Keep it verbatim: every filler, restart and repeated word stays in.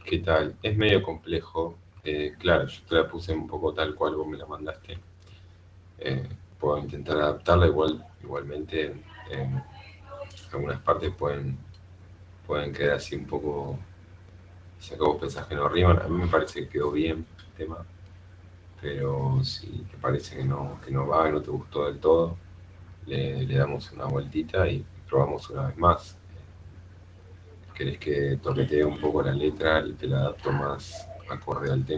¿Qué tal? Es medio complejo. Eh, claro, yo te la puse un poco tal cual vos me la mandaste. Eh, Puedo intentar adaptarla igual, igualmente. En algunas partes pueden, pueden quedar así un poco. Si acá vos pensás que no riman, a mí me parece que quedó bien el tema. Pero si te parece que no, que no va, que no te gustó del todo, le, le damos una vueltita y probamos una vez más. ¿Querés que toquetee un poco la letra y te la adapto más acorde al tema?